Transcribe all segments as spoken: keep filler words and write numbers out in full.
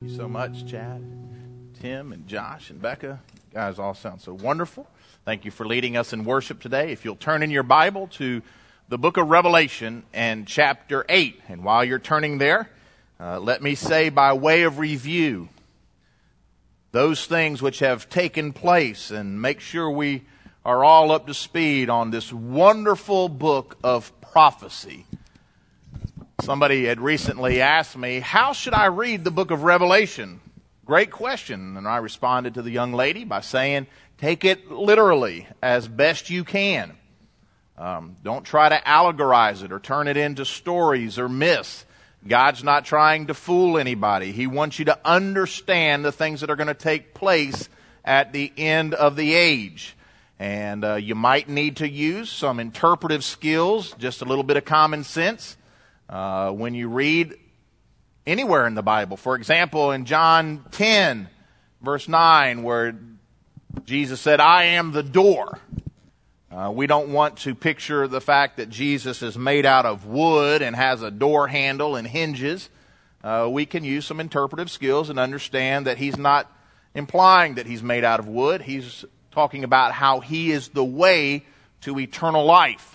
you so much, Chad, Tim, and Josh, and Becca. You guys all sound so wonderful. Thank you for leading us in worship today. If you'll turn in your Bible to the book of Revelation and chapter eight. And while you're turning there, uh, let me say by way of review those things which have taken place and make sure we are all up to speed on this wonderful book of prophecy. Somebody had recently asked me, how should I read the book of Revelation? Great question. And I responded to the young lady by saying, take it literally as best you can. Um, don't try to allegorize it or turn it into stories or myths. God's not trying to fool anybody. He wants you to understand the things that are going to take place at the end of the age. And uh, you might need to use some interpretive skills, just a little bit of common sense. Uh, when you read anywhere in the Bible, for example, in John ten, verse nine, where Jesus said, I am the door. Uh, we don't want to picture the fact that Jesus is made out of wood and has a door handle and hinges. Uh, we can use some interpretive skills and understand that he's not implying that he's made out of wood. He's talking about how he is the way to eternal life.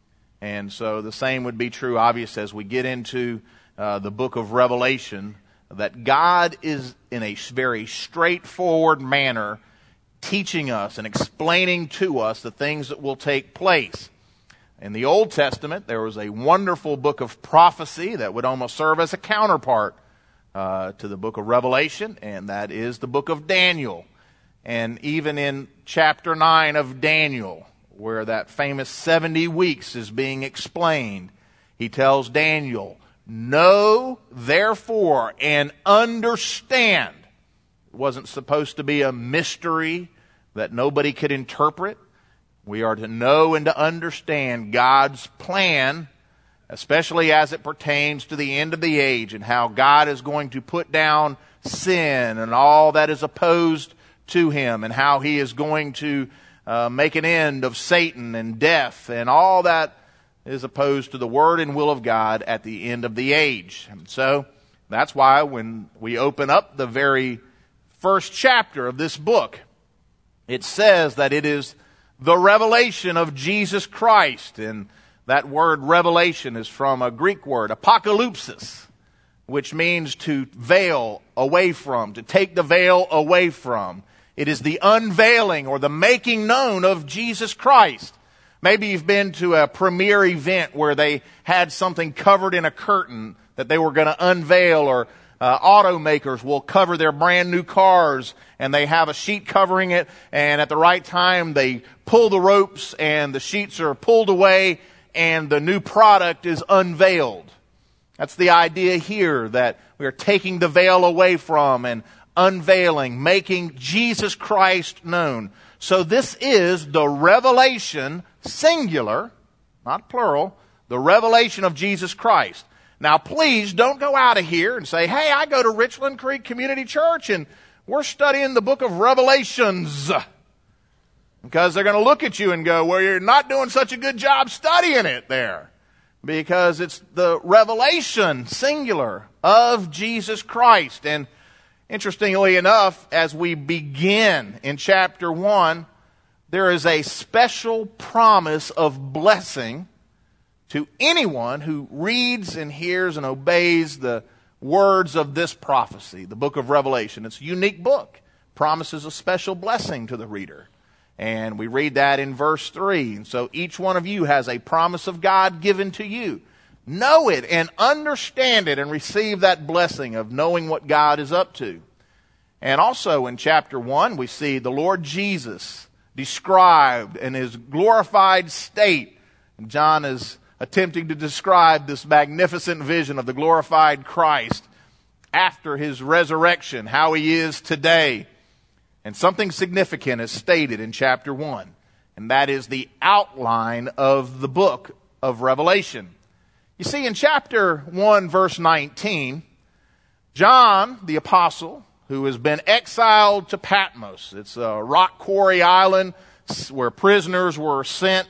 And so the same would be true, obviously, as we get into uh, the book of Revelation, that God is in a very straightforward manner teaching us and explaining to us the things that will take place. In the Old Testament, there was a wonderful book of prophecy that would almost serve as a counterpart uh, to the book of Revelation, and that is the book of Daniel. And even in chapter nine of Daniel, where that famous seventy weeks is being explained, he tells Daniel, know therefore and understand. It wasn't supposed to be a mystery that nobody could interpret. We are to know and to understand God's plan, especially as it pertains to the end of the age and how God is going to put down sin and all that is opposed to him, and how he is going to uh, make an end of Satan and death and all that is opposed to the word and will of God at the end of the age. And so that's why when we open up the very first chapter of this book, it says that it is the revelation of Jesus Christ. And that word revelation is from a Greek word, apocalypsis, which means to veil away from, to take the veil away from. It is the unveiling or the making known of Jesus Christ. Maybe you've been to a premiere event where they had something covered in a curtain that they were going to unveil, or uh, automakers will cover their brand new cars and they have a sheet covering it, and at the right time they pull the ropes and the sheets are pulled away and the new product is unveiled. That's the idea here, that we are taking the veil away from and unveiling, making Jesus Christ known. So this is the revelation, singular, not plural, the revelation of Jesus Christ. Now please don't go out of here and say, hey, I go to Richland Creek Community Church and we're studying the book of Revelations. Because they're going to look at you and go, well, you're not doing such a good job studying it there. Because it's the revelation, singular, of Jesus Christ. And interestingly enough, as we begin in chapter one, there is a special promise of blessing to anyone who reads and hears and obeys the words of this prophecy, the book of Revelation. It's a unique book. Promises a special blessing to the reader. And we read that in verse three. And so each one of you has a promise of God given to you. Know it and understand it and receive that blessing of knowing what God is up to. And also in chapter one, we see the Lord Jesus described in his glorified state. And John is attempting to describe this magnificent vision of the glorified Christ after his resurrection, how he is today. And something significant is stated in chapter one, and that is the outline of the book of Revelation. You see, in chapter one, verse nineteen, John, the apostle, who has been exiled to Patmos, it's a rock quarry island where prisoners were sent,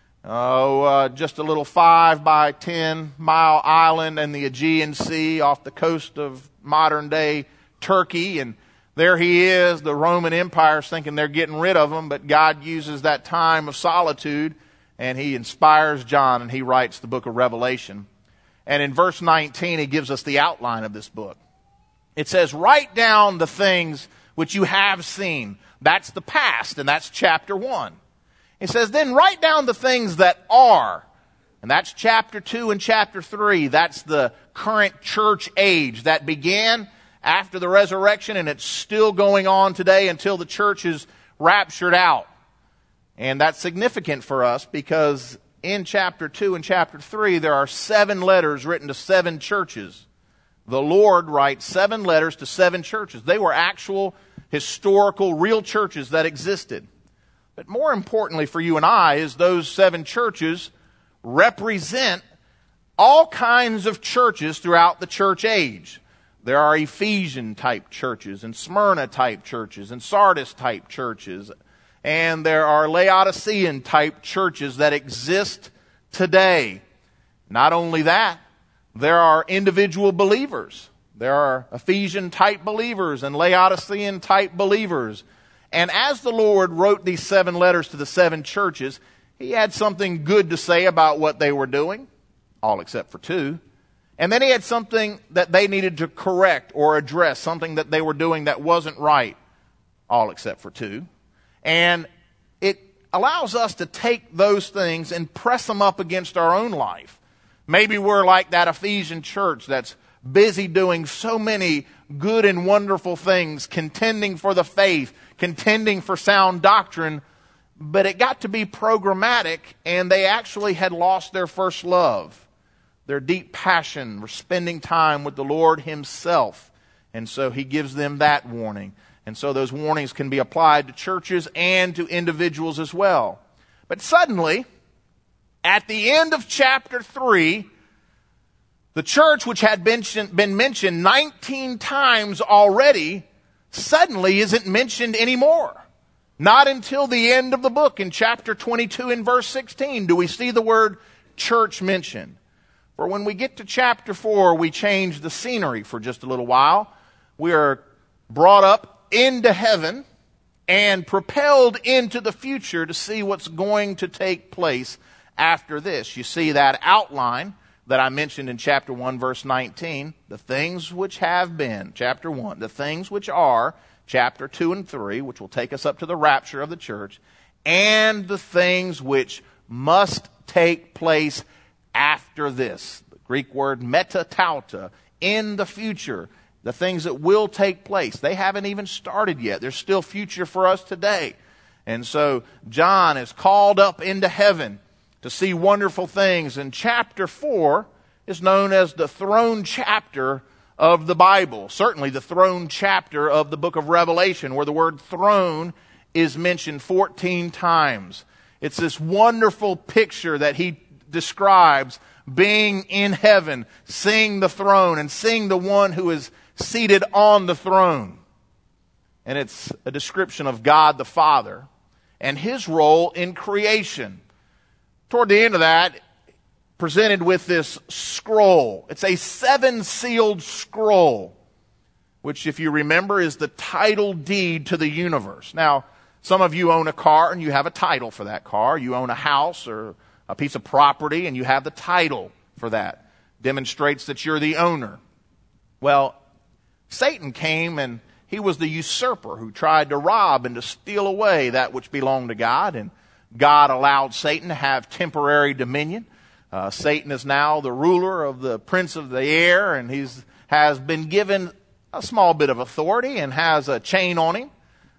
oh, uh, just a little five by ten mile island in the Aegean Sea off the coast of modern day Turkey, and there he is, the Roman Empire's thinking they're getting rid of him, but God uses that time of solitude, and he inspires John, and he writes the book of Revelation. And in verse nineteen, he gives us the outline of this book. It says, write down the things which you have seen. That's the past, and that's chapter one. He says, then write down the things that are. And that's chapter two and chapter three. That's the current church age that began after the resurrection, and it's still going on today until the church is raptured out. And that's significant for us because in chapter two and chapter three, there are seven letters written to seven churches. The Lord writes seven letters to seven churches. They were actual, historical, real churches that existed. But more importantly for you and I is those seven churches represent all kinds of churches throughout the church age. There are Ephesian-type churches and Smyrna-type churches and Sardis-type churches. And there are Laodicean-type churches that exist today. Not only that, there are individual believers. There are Ephesian-type believers and Laodicean-type believers. And as the Lord wrote these seven letters to the seven churches, he had something good to say about what they were doing, all except for two. And then he had something that they needed to correct or address, something that they were doing that wasn't right, all except for two. And it allows us to take those things and press them up against our own life. Maybe we're like that Ephesian church that's busy doing so many good and wonderful things, contending for the faith, contending for sound doctrine, but it got to be programmatic, and they actually had lost their first love, their deep passion for spending time with the Lord himself. And so he gives them that warning. And so those warnings can be applied to churches and to individuals as well. But suddenly, at the end of chapter three, the church, which had been, been mentioned nineteen times already, suddenly isn't mentioned anymore. Not until the end of the book, in chapter twenty-two and verse sixteen, do we see the word church mentioned. For when we get to chapter four, we change the scenery for just a little while. We are brought up into heaven and propelled into the future to see what's going to take place after this. You see that outline that I mentioned in chapter one, verse nineteen, the things which have been, chapter one, the things which are, chapter two and three, which will take us up to the rapture of the church, and the things which must take place after this. The Greek word metatauta, in the future, the things that will take place. They haven't even started yet. There's still future for us today. And so John is called up into heaven to see wonderful things. And chapter four is known as the throne chapter of the Bible. Certainly the throne chapter of the book of Revelation, where the word throne is mentioned fourteen times. It's this wonderful picture that he describes being in heaven, seeing the throne and seeing the one who is seated on the throne. And it's a description of God the Father and his role in creation. Toward the end of that, presented with this scroll. It's a seven-sealed scroll, which, if you remember, is the title deed to the universe. Now, some of you own a car and you have a title for that car. You own a house or a piece of property and you have the title for that. Demonstrates that you're the owner. Well, Satan came and he was the usurper who tried to rob and to steal away that which belonged to God, and God allowed Satan to have temporary dominion. Uh, Satan is now the ruler of the prince of the air, and he's has been given a small bit of authority and has a chain on him.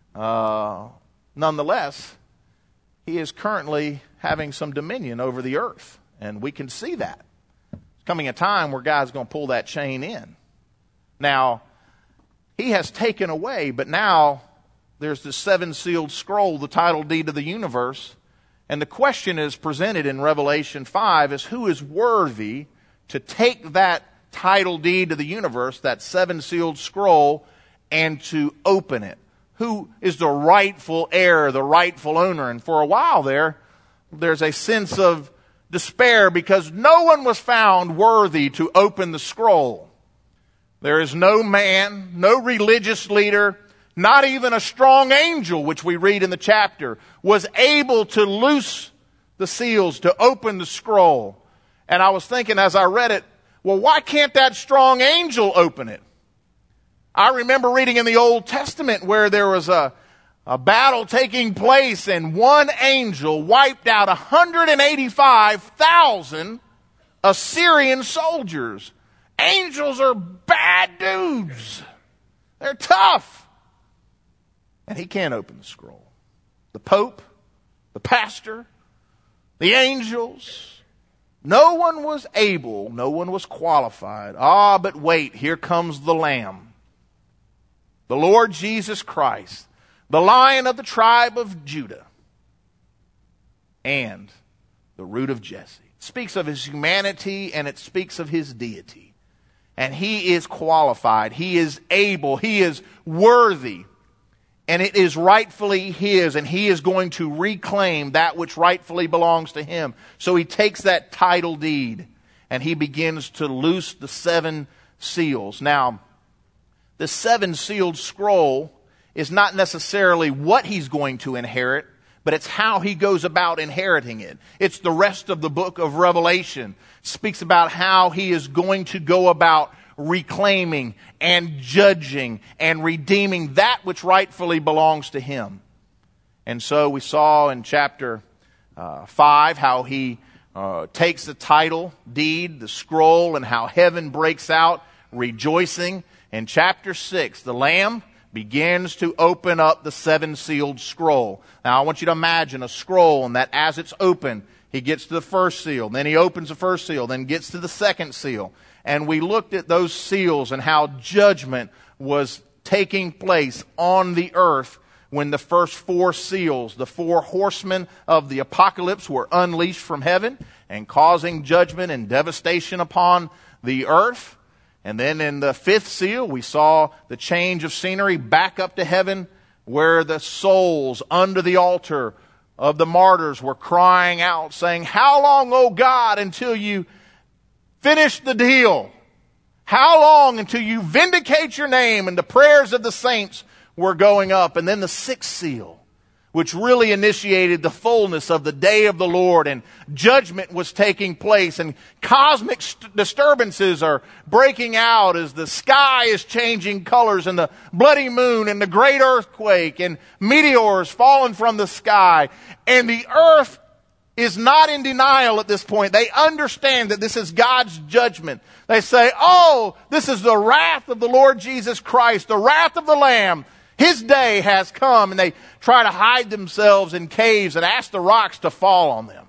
Uh, nonetheless, he is currently having some dominion over the earth, and we can see that. There's coming a time where God's going to pull that chain in. Now, he has taken away, but now there's this seven-sealed scroll, the title deed of the universe. And the question is presented in Revelation five is, who is worthy to take that title deed to the universe, that seven-sealed scroll, and to open it? Who is the rightful heir, the rightful owner? And for a while there, there's a sense of despair because no one was found worthy to open the scroll. There is no man, no religious leader, not even a strong angel, which we read in the chapter, was able to loose the seals, to open the scroll. And I was thinking as I read it, well, why can't that strong angel open it? I remember reading in the Old Testament where there was a, a battle taking place and one angel wiped out one hundred eighty-five thousand Assyrian soldiers. Angels are bad dudes. They're tough. And he can't open the scroll. The Pope, the pastor, the angels, no one was able, no one was qualified. Ah, but wait, here comes the Lamb. The Lord Jesus Christ, the Lion of the tribe of Judah, and the root of Jesse. It speaks of his humanity and it speaks of his deity. And he is qualified, he is able, he is worthy. And it is rightfully his, and he is going to reclaim that which rightfully belongs to him. So he takes that title deed and he begins to loose the seven seals. Now, the seven sealed scroll is not necessarily what he's going to inherit, but it's how he goes about inheriting it. It's the rest of the book of Revelation. It speaks about how he is going to go about reclaiming and judging and redeeming that which rightfully belongs to him. And so we saw in chapter uh, five how he uh, takes the title deed, the scroll, and how heaven breaks out rejoicing. In chapter six, the Lamb begins to open up the seven sealed scroll. Now I want you to imagine a scroll, and that as it's open, he gets to the first seal, then he opens the first seal, then gets to the second seal. And we looked at those seals and how judgment was taking place on the earth when the first four seals, the four horsemen of the apocalypse, were unleashed from heaven and causing judgment and devastation upon the earth. And then in the fifth seal, we saw the change of scenery back up to heaven where the souls under the altar of the martyrs were crying out saying, "How long, O God, until you finish the deal? How long until you vindicate your name?" And the prayers of the saints were going up. And then the sixth seal, which really initiated the fullness of the day of the Lord, and judgment was taking place, and cosmic st- disturbances are breaking out as the sky is changing colors, and the bloody moon, and the great earthquake, and meteors falling from the sky, and the earth is not in denial at this point. They understand that this is God's judgment. They say, "Oh, this is the wrath of the Lord Jesus Christ, the wrath of the Lamb. His day has come." And they try to hide themselves in caves and ask the rocks to fall on them.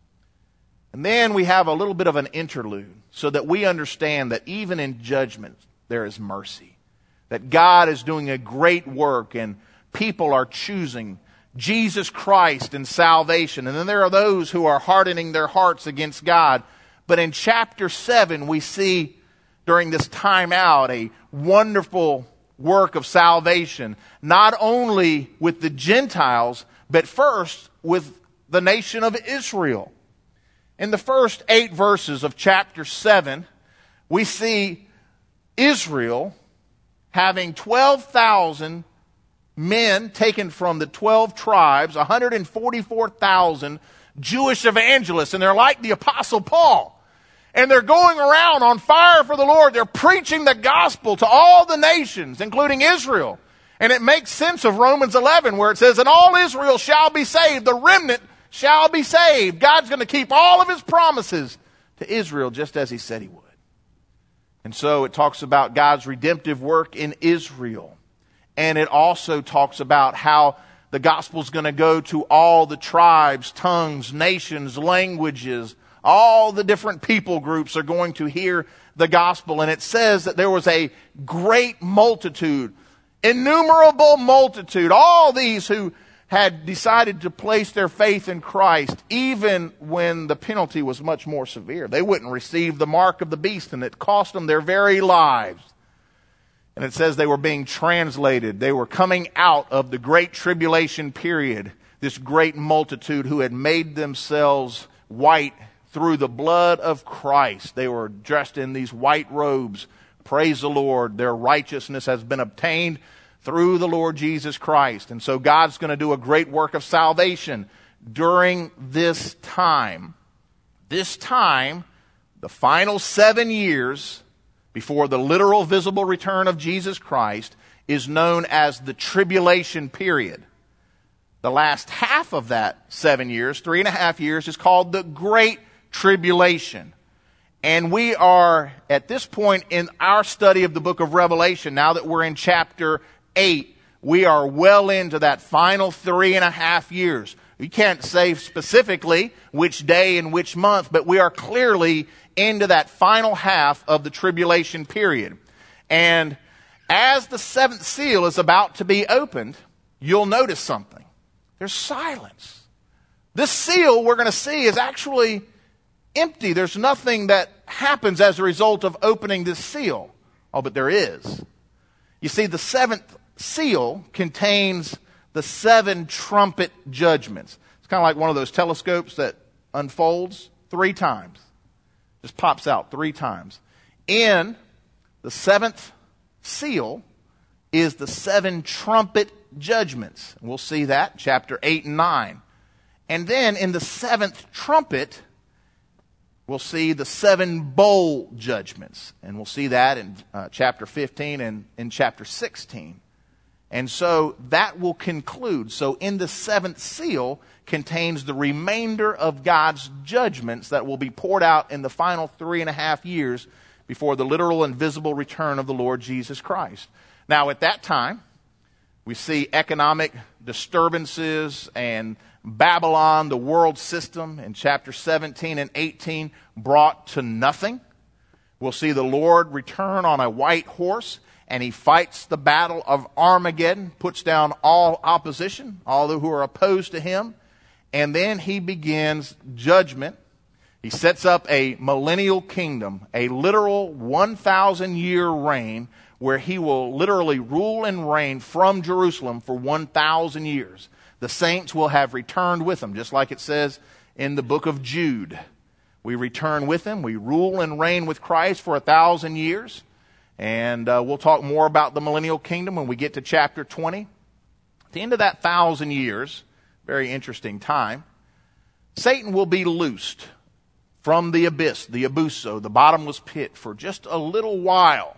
And then we have a little bit of an interlude so that we understand that even in judgment there is mercy. That God is doing a great work and people are choosing Jesus Christ and salvation. And then there are those who are hardening their hearts against God. But in chapter seven, we see during this time out a wonderful work of salvation, not only with the Gentiles, but first with the nation of Israel. In the first eight verses of chapter seven, we see Israel having twelve thousand men taken from the twelve tribes, one hundred forty-four thousand Jewish evangelists, and they're like the Apostle Paul. And they're going around on fire for the Lord. They're preaching the gospel to all the nations, including Israel. And it makes sense of Romans eleven where it says, "And all Israel shall be saved, the remnant shall be saved." God's going to keep all of his promises to Israel just as he said he would. And so it talks about God's redemptive work in Israel. And it also talks about how the gospel is going to go to all the tribes, tongues, nations, languages. All the different people groups are going to hear the gospel. And it says that there was a great multitude, innumerable multitude, all these who had decided to place their faith in Christ, even when the penalty was much more severe. They wouldn't receive the mark of the beast, and it cost them their very lives. And it says they were being translated. They were coming out of the great tribulation period. This great multitude who had made themselves white through the blood of Christ. They were dressed in these white robes, Praise the Lord. Their righteousness has been obtained through the Lord Jesus Christ. And so God's going to do a great work of salvation during this time. This time, the final seven years before the literal visible return of Jesus Christ, is known as the tribulation period. The last half of that seven years, three and a half years, is called the Great Tribulation. And we are, at this point in our study of the book of Revelation, now that we're in chapter eight, we are well into that final three and a half years. We can't say specifically which day and which month, but we are clearly into that final half of the tribulation period. And as the seventh seal is about to be opened, you'll notice something. There's silence. This seal we're going to see is actually empty. There's nothing that happens as a result of opening this seal. Oh, but there is. You see, the seventh seal contains the seven trumpet judgments. It's kind of like one of those telescopes that unfolds three times. Just pops out three times. In the seventh seal is the seven trumpet judgments. We'll see that, chapter eight and nine. And then in the seventh trumpet, we'll see the seven bowl judgments. And we'll see that in uh, chapter fifteen and in chapter sixteen. And so that will conclude. So in the seventh seal contains the remainder of God's judgments that will be poured out in the final three and a half years before the literal and visible return of the Lord Jesus Christ. Now at that time, we see economic disturbances and Babylon, the world system, in chapter seventeen and eighteen, brought to nothing. We'll see the Lord return on a white horse, and he fights the battle of Armageddon, puts down all opposition, all who are opposed to him, and then he begins judgment. He sets up a millennial kingdom, a literal one thousand year reign, where he will literally rule and reign from Jerusalem for one thousand years. The saints will have returned with him, just like it says in the book of Jude. We return with him. We rule and reign with Christ for a thousand years. And uh, we'll talk more about the millennial kingdom when we get to chapter twenty. At the end of that thousand years, very interesting time, Satan will be loosed from the abyss, the abuso, the bottomless pit, for just a little while.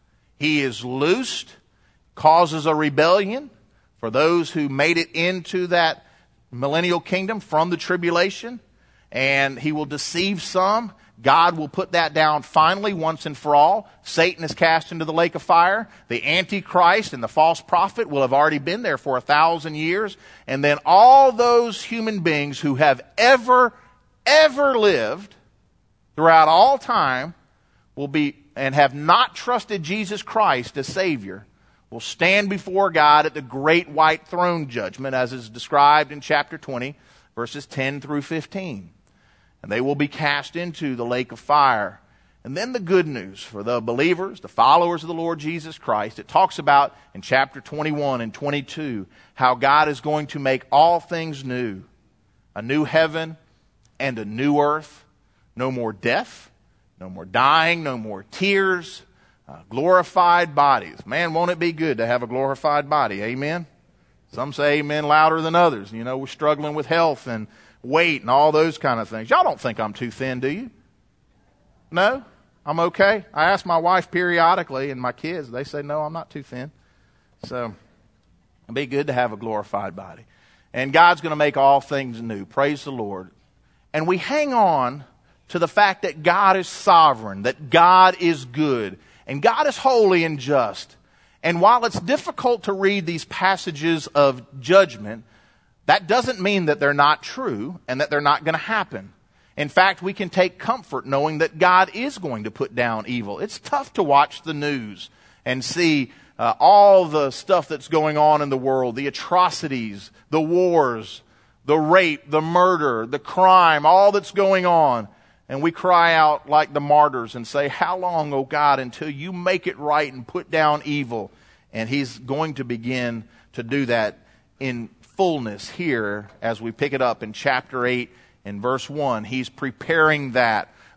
He is loosed, causes a rebellion for those who made it into that millennial kingdom from the tribulation, and he will deceive some. God will put that down finally, once and for all. Satan is cast into the lake of fire. The Antichrist and the false prophet will have already been there for a thousand years. And then all those human beings who have ever, ever lived throughout all time will be, and have not trusted Jesus Christ as Savior, will stand before God at the great white throne judgment, as is described in chapter twenty, verses ten through fifteen. And they will be cast into the lake of fire. And then the good news for the believers, the followers of the Lord Jesus Christ, it talks about in chapter twenty-one and twenty-two how God is going to make all things new. A new heaven and a new earth. No more death, no more dying, no more tears, uh, glorified bodies. Man, won't it be good to have a glorified body? Amen? Some say amen louder than others. You know, we're struggling with health and weight and all those kind of things. Y'all don't think I'm too thin, do you? No? I'm okay? I ask my wife periodically and my kids. They say, no, I'm not too thin. So it'd be good to have a glorified body. And God's going to make all things new. Praise the Lord. And we hang on to the fact that God is sovereign, that God is good, and God is holy and just. And while it's difficult to read these passages of judgment, that doesn't mean that they're not true and that they're not going to happen. In fact, we can take comfort knowing that God is going to put down evil. It's tough to watch the news and see uh, all the stuff that's going on in the world, the atrocities, the wars, the rape, the murder, the crime, all that's going on. And we cry out like the martyrs and say, how long, O God, until you make it right and put down evil? And he's going to begin to do that in fullness here as we pick it up in chapter eight and verse one. He's preparing that.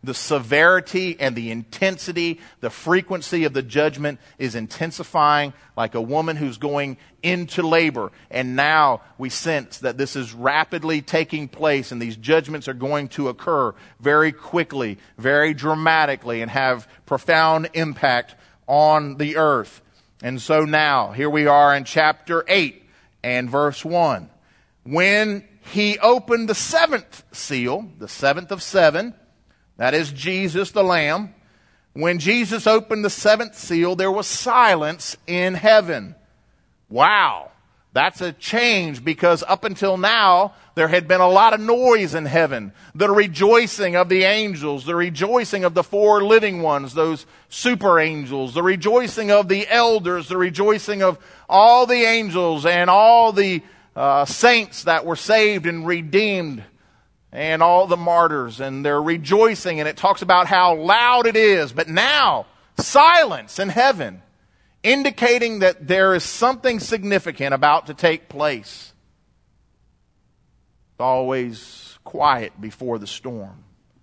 the severity and the intensity, the frequency of the judgment is intensifying, like a woman who's going into labor. And now we sense that this is rapidly taking place, and these judgments are going to occur very quickly, very dramatically, and have profound impact on the earth. And so now, here we are in chapter eight and verse one. When he opened the seventh seal, the seventh of seven, that is Jesus the Lamb. When Jesus opened the seventh seal, there was silence in heaven. Wow, that's a change, because up until now, there had been a lot of noise in heaven. The rejoicing of the angels, the rejoicing of the four living ones, those super angels, the rejoicing of the elders, the rejoicing of all the angels and all the uh, saints that were saved and redeemed, and all the martyrs, and they're rejoicing, and it talks about how loud it is. But now, silence in heaven, indicating that there is something significant about to take place. It's always quiet before the storm.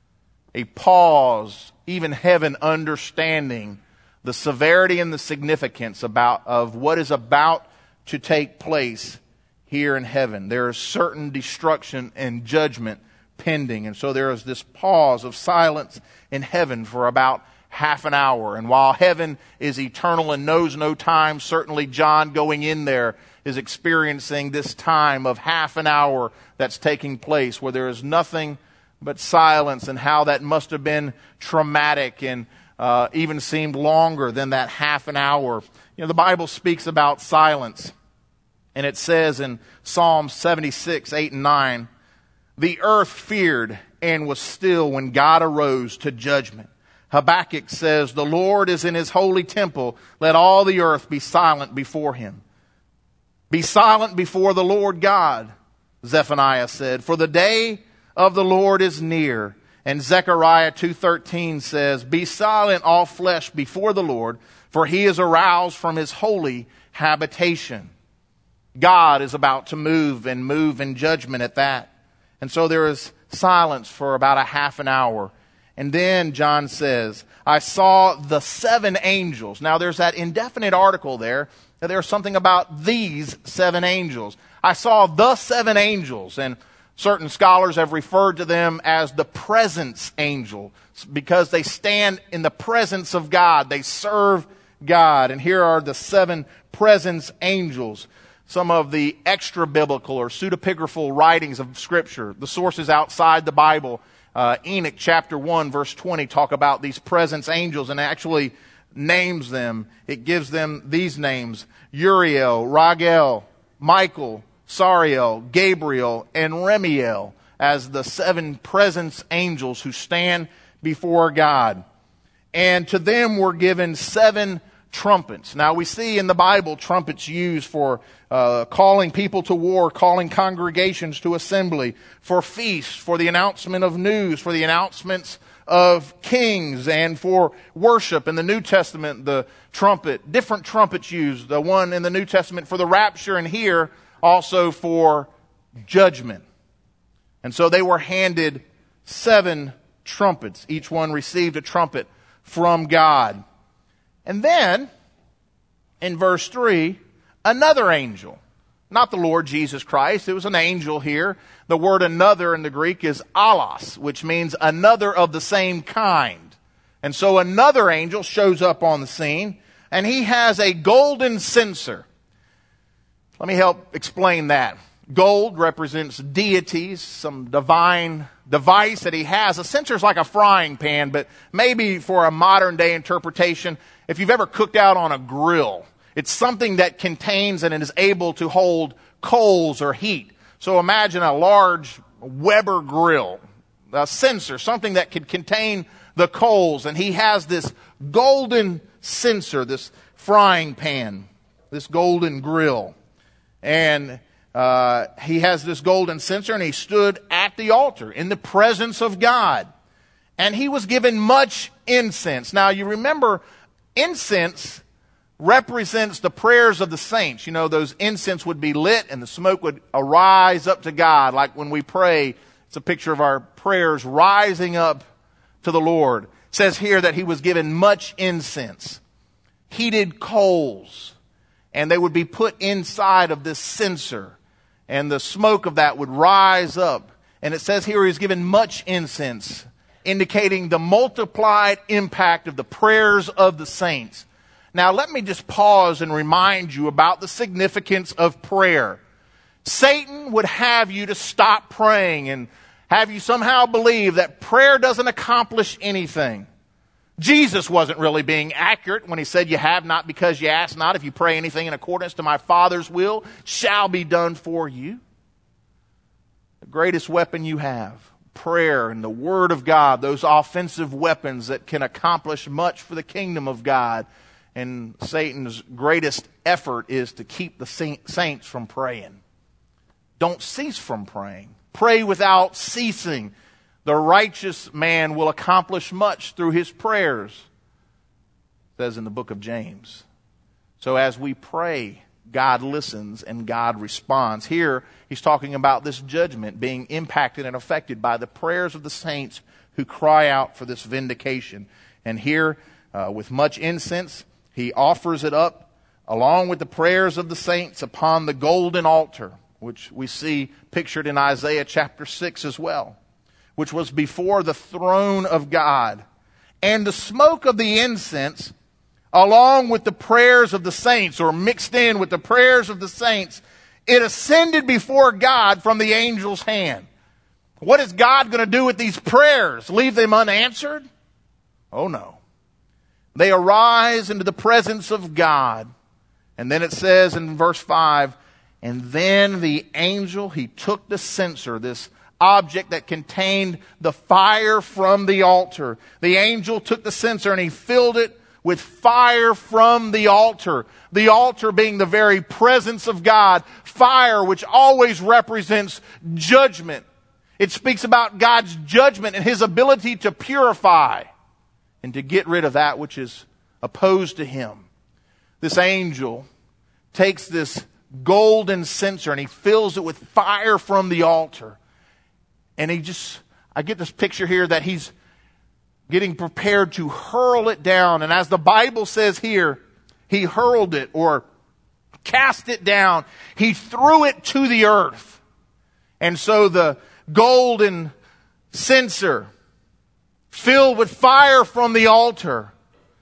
A pause, even heaven understanding the severity and the significance about of what is about to take place here in heaven. There is certain destruction and judgment pending. And so there is this pause of silence in heaven for about half an hour. And while heaven is eternal and knows no time, certainly John going in there is experiencing this time of half an hour that's taking place where there is nothing but silence, and how that must have been traumatic and uh, even seemed longer than that half an hour. You know, the Bible speaks about silence, and it says in Psalm seventy-six, eight and nine, the earth feared and was still when God arose to judgment. Habakkuk says, the Lord is in his holy temple. Let all the earth be silent before him. Be silent before the Lord God, Zephaniah said, for the day of the Lord is near. And Zechariah two thirteen says, be silent all flesh before the Lord, for he is aroused from his holy habitation. God is about to move, and move in judgment at that. And so there is silence for about a half an hour. And then John says, I saw the seven angels. Now there's that indefinite article there. There's something about these seven angels. I saw the seven angels, and certain scholars have referred to them as the presence angel, because they stand in the presence of God. They serve God. And here are the seven presence angels. Some of the extra-biblical or pseudepigraphal writings of Scripture, the sources outside the Bible, uh, Enoch chapter one, verse twenty, talk about these presence angels and actually names them. It gives them these names: Uriel, Raguel, Michael, Sariel, Gabriel, and Remiel, as the seven presence angels who stand before God. And to them were given seven trumpets. Now we see in the Bible trumpets used for uh, calling people to war, calling congregations to assembly, for feasts, for the announcement of news, for the announcements of kings, and for worship. In the New Testament, the trumpet, different trumpets used. The one in the New Testament for the rapture, and here also for judgment. And so they were handed seven trumpets. Each one received a trumpet from God. And then, in verse three, another angel. Not the Lord Jesus Christ. It was an angel here. The word another in the Greek is allos, which means another of the same kind. And so another angel shows up on the scene, and he has a golden censer. Let me help explain that. Gold represents deities, some divine device that he has. A censer is like a frying pan, but maybe for a modern day interpretation, if you've ever cooked out on a grill, it's something that contains and is able to hold coals or heat. So imagine a large Weber grill, a censer, something that could contain the coals. And he has this golden censer, this frying pan, this golden grill. And uh, he has this golden censer, and he stood at the altar in the presence of God. And he was given much incense. Now you remember, incense represents the prayers of the saints. You know, those incense would be lit and the smoke would arise up to God. Like when we pray, it's a picture of our prayers rising up to the Lord. It says here that he was given much incense, heated coals, and they would be put inside of this censer, and the smoke of that would rise up. And it says here he was given much incense, indicating the multiplied impact of the prayers of the saints. Now let me just pause and remind you about the significance of prayer. Satan would have you to stop praying and have you somehow believe that prayer doesn't accomplish anything. Jesus wasn't really being accurate when he said, you have not because you ask not. If you pray anything in accordance to my Father's will, shall be done for you. The greatest weapon you have, prayer and the Word of God, those offensive weapons that can accomplish much for the kingdom of God. And Satan's greatest effort is to keep the saints from praying. Don't cease from praying. Pray without ceasing. The righteous man will accomplish much through his prayers, it says in the book of James. So as we pray, God listens and God responds. Here, he's talking about this judgment being impacted and affected by the prayers of the saints who cry out for this vindication. And here, uh, with much incense, he offers it up along with the prayers of the saints upon the golden altar, which we see pictured in Isaiah chapter six as well, which was before the throne of God. And the smoke of the incense, along with the prayers of the saints, or mixed in with the prayers of the saints, it ascended before God from the angel's hand. What is God going to do with these prayers? Leave them unanswered? Oh no. They arise into the presence of God. And then it says in verse five, and then the angel, he took the censer, this object that contained the fire from the altar. The angel took the censer and he filled it with fire from the altar. The altar being the very presence of God. Fire, which always represents judgment. It speaks about God's judgment and his ability to purify and to get rid of that which is opposed to him. This angel takes this golden censer and he fills it with fire from the altar. And he just, I get this picture here that he's getting prepared to hurl it down. And as the Bible says here, he hurled it or cast it down. He threw it to the earth. And so the golden censer filled with fire from the altar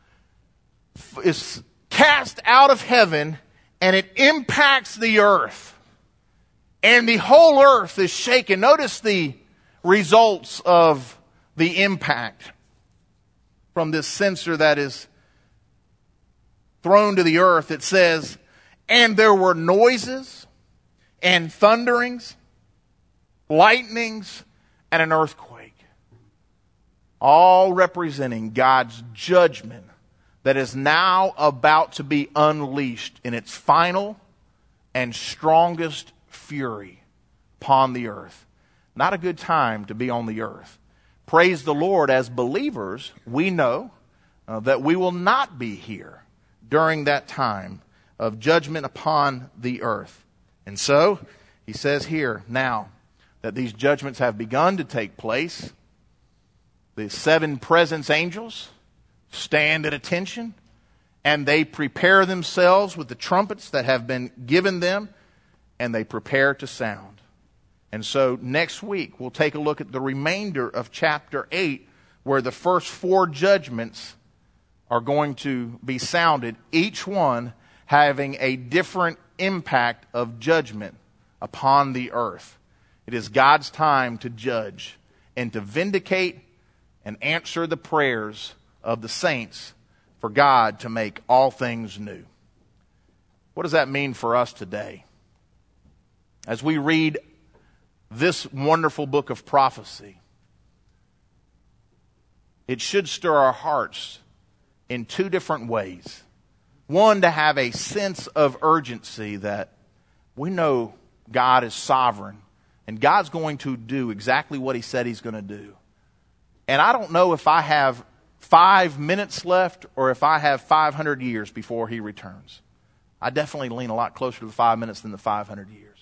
is cast out of heaven, and it impacts the earth. And the whole earth is shaken. Notice the results of the impact from this censer that is thrown to the earth. It says, and there were noises and thunderings, lightnings, and an earthquake. All representing God's judgment that is now about to be unleashed in its final and strongest fury upon the earth. Not a good time to be on the earth. Praise the Lord, as believers, we know uh, that we will not be here during that time of judgment upon the earth. And so, he says here, now that these judgments have begun to take place, the seven presence angels stand at attention, and they prepare themselves with the trumpets that have been given them, and they prepare to sound. And so next week we'll take a look at the remainder of chapter eight, where the first four judgments are going to be sounded, each one having a different impact of judgment upon the earth. It is God's time to judge and to vindicate and answer the prayers of the saints for God to make all things new. What does that mean for us today? As we read this wonderful book of prophecy, it should stir our hearts in two different ways. One, to have a sense of urgency that we know God is sovereign and God's going to do exactly what he said he's going to do. And I don't know if I have five minutes left or if I have five hundred years before he returns. I definitely lean a lot closer to the five minutes than the five hundred years.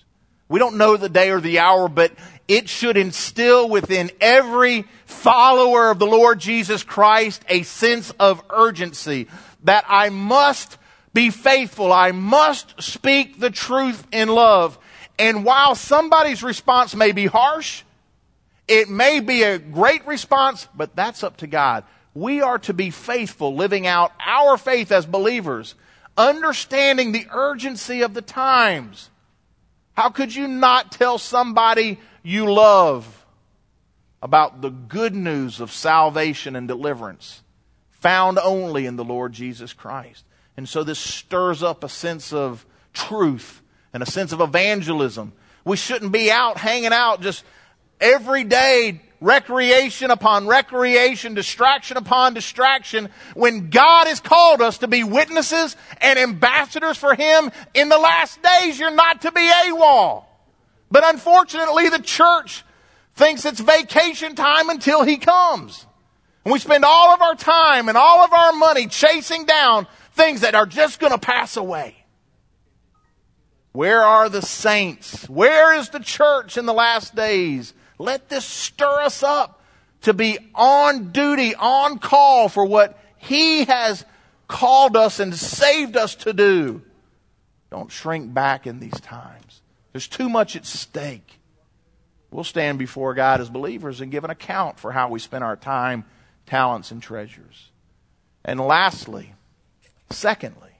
We don't know the day or the hour, but it should instill within every follower of the Lord Jesus Christ a sense of urgency that I must be faithful. I must speak the truth in love. And while somebody's response may be harsh, it may be a great response, but that's up to God. We are to be faithful, living out our faith as believers, understanding the urgency of the times. How could you not tell somebody you love about the good news of salvation and deliverance found only in the Lord Jesus Christ? And so this stirs up a sense of truth and a sense of evangelism. We shouldn't be out hanging out just every day, recreation upon recreation, distraction upon distraction, when God has called us to be witnesses and ambassadors for Him. In the last days, you're not to be AWOL. But unfortunately, the church thinks it's vacation time until He comes. And we spend all of our time and all of our money chasing down things that are just going to pass away. Where are the saints? Where is the church in the last days? Let this stir us up to be on duty, on call for what He has called us and saved us to do. Don't shrink back in these times. There's too much at stake. We'll stand before God as believers and give an account for how we spend our time, talents, and treasures. And lastly, secondly,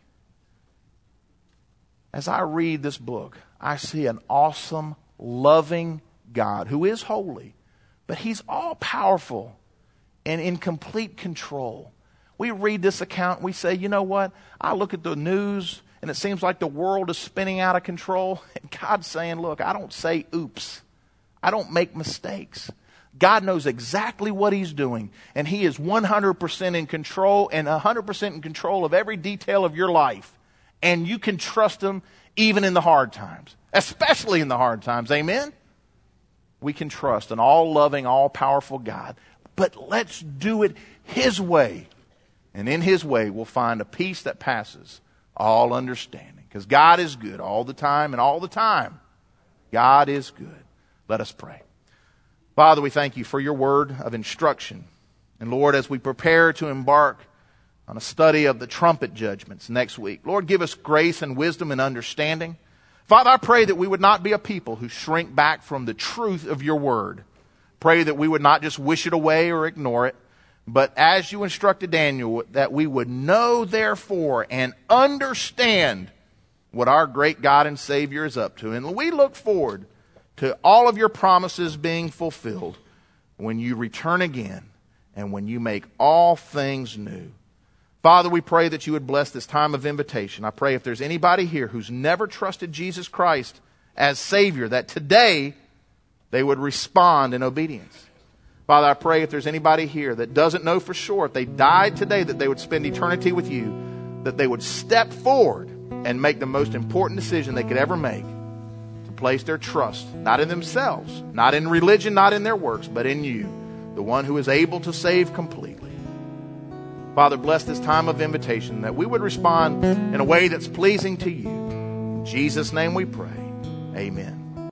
as I read this book, I see an awesome, loving God who is holy, but He's all powerful and in complete control. We read this account and we say, you know what? I look at the news and it seems like the world is spinning out of control. And God's saying, look, I don't say oops. I don't make mistakes. God knows exactly what He's doing, and He is one hundred percent in control and one hundred percent in control of every detail of your life. And you can trust Him even in the hard times, especially in the hard times. Amen? We can trust an all-loving, all-powerful God. But let's do it His way. And in His way, we'll find a peace that passes all understanding. Because God is good all the time, and all the time, God is good. Let us pray. Father, we thank You for Your word of instruction. And Lord, as we prepare to embark on a study of the trumpet judgments next week, Lord, give us grace and wisdom and understanding. Father, I pray that we would not be a people who shrink back from the truth of Your word. Pray that we would not just wish it away or ignore it, but as You instructed Daniel, that we would know therefore and understand what our great God and Savior is up to. And we look forward to all of Your promises being fulfilled when You return again and when You make all things new. Father, we pray that You would bless this time of invitation. I pray if there's anybody here who's never trusted Jesus Christ as Savior, that today they would respond in obedience. Father, I pray if there's anybody here that doesn't know for sure, if they died today, that they would spend eternity with You, that they would step forward and make the most important decision they could ever make, to place their trust, not in themselves, not in religion, not in their works, but in You, the one who is able to save completely. Father, bless this time of invitation, that we would respond in a way that's pleasing to You. In Jesus' name we pray. Amen.